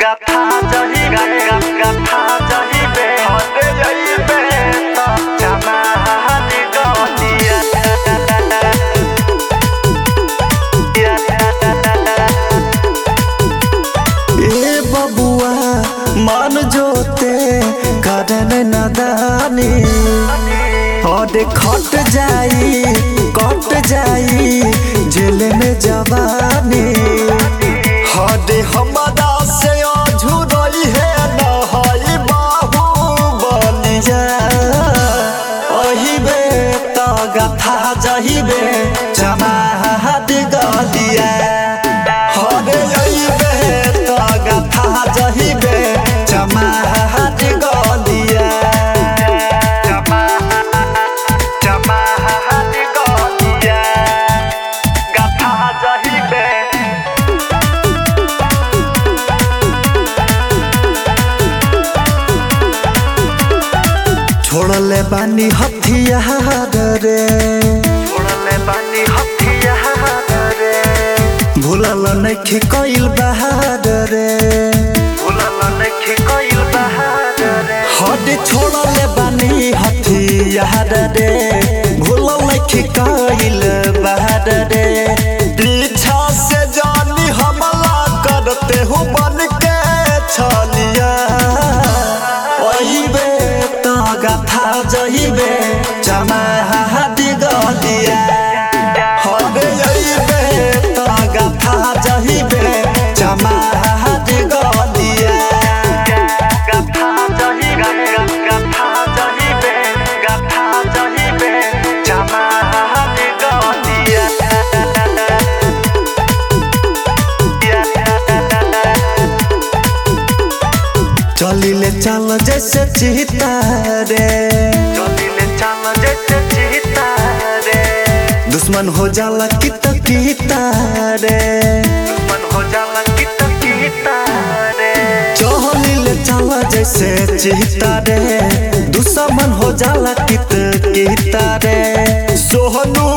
गाथा जही गाथा जही बे हटे जही बे तो जमा हादी गतिया ए बबुआ मन जोते करन नदानी हद खट जाई जेल में जवानी हद हमरा से अझुरई है न हई बाहुबलिया ओही बे तो गाथा जही बे जमा हादी गलिया हदे जही बे तो गाथा जही बे जमा हादी गलिया छोड़ले बानी हथियार रे भूलल नइखे कइल बहार रे हद छोड़ले बानी हथियार रे भूलल नइखे कइल बहार रे पीछा से जानी हमला करते हो बन के छलिया ओही बे गाथा जही बे जमा हादी गलिया हदे जही बे तो गाथा जही बे जमा हादी गलिया गाथा जही बे जमा हादी गलिया चलिले चल जैसे चीता रे दुश्मन हो जाला किता रे चलिले चल जैसे चीता रे दुश्मन हो जाला किता रे सोहनू